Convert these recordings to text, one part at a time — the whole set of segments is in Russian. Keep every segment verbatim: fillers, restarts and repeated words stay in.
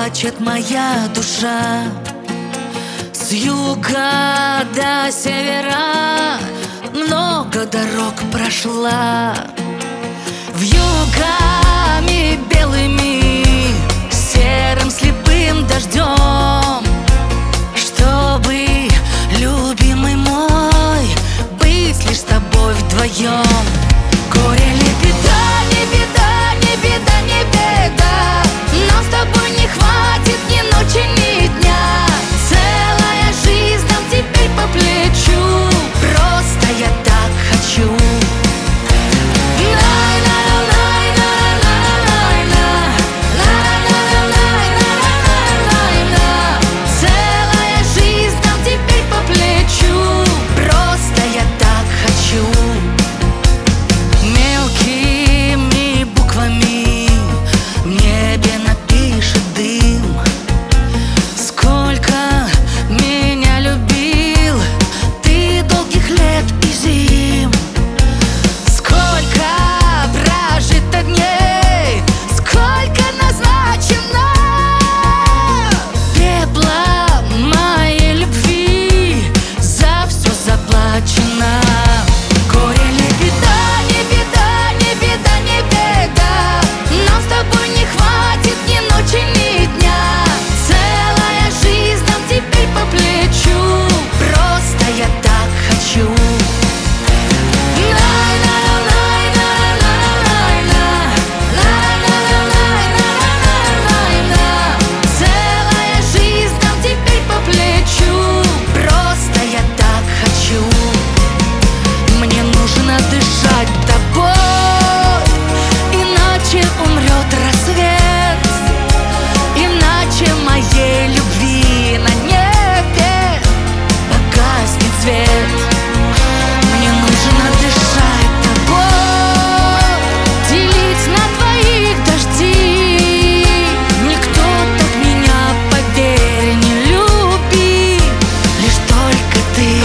плачет моя душа. С юга до севера много дорог прошла, вьюгами белыми, серым слепым дождем, чтобы, любимый мой, быть лишь с тобой вдвоем. Горе ли беда, не беда, не беда, не беда, нам с тобой не хватит ни ночи, ни дня. Целая жизнь нам теперь по плечу, просто я так хочу. Целая жизнь нам теперь по плечу, просто я так хочу. Мелкими буквами в небе напишет дым, сколько меня любил ты долгих лет и зим, сколько прожито дней, сколько назначено пепла моей любви, за все заплачено. Горе ли беда, не беда, не беда, не беда, нам с тобой не хватит ни ночи, ни дня. Целая жизнь нам теперь по плечу, просто я так хочу. Целая жизнь нам теперь по плечу, просто я так хочу. Мне нужно дышать тобой, иначе умрет рассвет, иначе моей любви на небе погаснет свет. Мне нужно дышать тобой, делить на двоих дожди. Никто так меня, поверь, не любит, лишь только ты.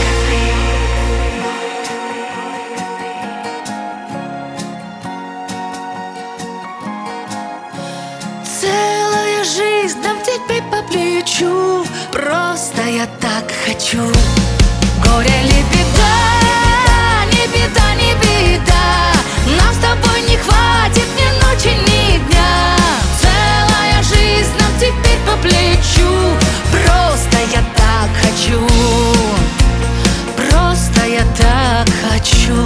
Целая жизнь нам теперь по плечу, просто я так хочу. Горе ли беда, не беда, не беда, нам с тобой не хватит ни ночи, ни дня. Целая жизнь нам теперь по плечу, просто я так хочу, просто я так хочу.